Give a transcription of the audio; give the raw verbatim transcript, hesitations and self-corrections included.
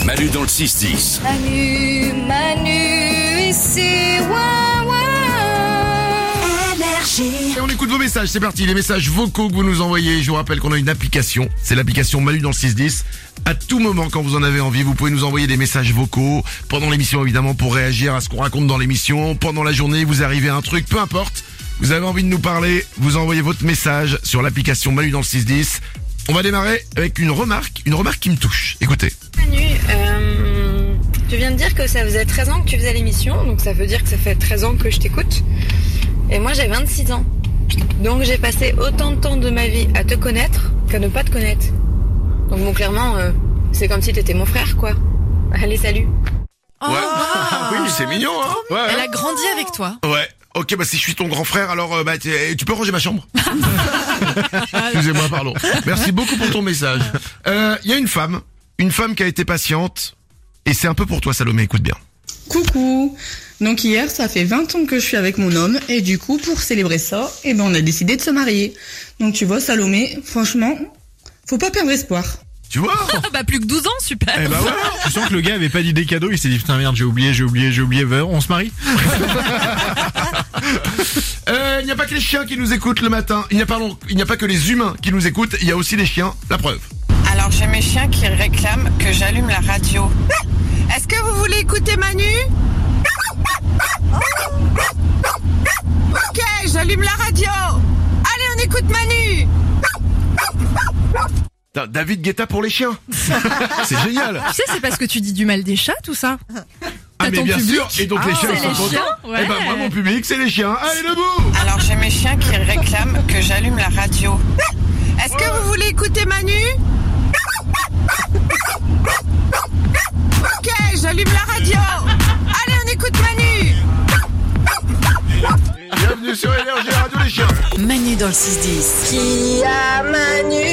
Manu dans le six dix. Manu, Manu, ici, ouin, ouin. Énergie. Et on écoute vos messages, c'est parti, les messages vocaux que vous nous envoyez. Je vous rappelle qu'on a une application, c'est l'application Manu dans le six dix. À tout moment, quand vous en avez envie, vous pouvez nous envoyer des messages vocaux, pendant l'émission évidemment, pour réagir à ce qu'on raconte dans l'émission. Pendant la journée, vous arrivez à un truc, peu importe, vous avez envie de nous parler, vous envoyez votre message sur l'application Manu dans le six dix. On va démarrer avec une remarque, une remarque qui me touche. Écoutez. Manu, euh, tu viens de dire que ça faisait treize ans que tu faisais l'émission, donc ça veut dire que ça fait treize ans que je t'écoute. Et moi j'ai vingt-six ans. Donc j'ai passé autant de temps de ma vie à te connaître qu'à ne pas te connaître. Donc bon, clairement, euh, c'est comme si t'étais mon frère, quoi. Allez, salut. Oh, Ouais. Oui, c'est mignon, hein. Ouais. Elle a grandi avec toi. Ouais. Ok, bah si je suis ton grand frère, alors euh, bah tu tu peux ranger ma chambre. Excusez-moi, pardon. Merci beaucoup pour ton message. Il euh, y a une femme, une femme qui a été patiente, et c'est un peu pour toi, Salomé. Écoute bien. Coucou. Donc hier, ça fait vingt ans que je suis avec mon homme et du coup, pour célébrer ça, eh ben on a décidé de se marier. Donc tu vois, Salomé, franchement, faut pas perdre espoir. Tu vois? Bah plus que douze ans, super. Eh bah voilà. Tu sens que le gars avait pas d'idée cadeau, il s'est dit putain merde, j'ai oublié, j'ai oublié, j'ai oublié, on se marie? Euh, il n'y a pas que les chiens qui nous écoutent le matin. Il n'y a pardon, il n'y a pas que les humains qui nous écoutent. Il y a aussi les chiens. La preuve. Alors j'ai mes chiens qui réclament que j'allume la radio. Est-ce que vous voulez écouter Manu? Ok, j'allume la radio. Allez, on écoute Manu. Da- David Guetta pour les chiens. C'est génial. Tu sais, c'est parce que tu dis du mal des chats, tout ça. Ah T'as mais ton bien public. sûr. Et donc les Ah, chiens c'est ils sont les contents. chiens, ouais. Eh ben moi mon public c'est les chiens. Allez debout. Alors j'ai mes chiens qui réclament que j'allume la radio. Est-ce que vous voulez écouter Manu? Ok, j'allume la radio. Allez, on écoute Manu. Bienvenue sur Énergie Radio les chiens. Manu dans le six dix. Qui a Manu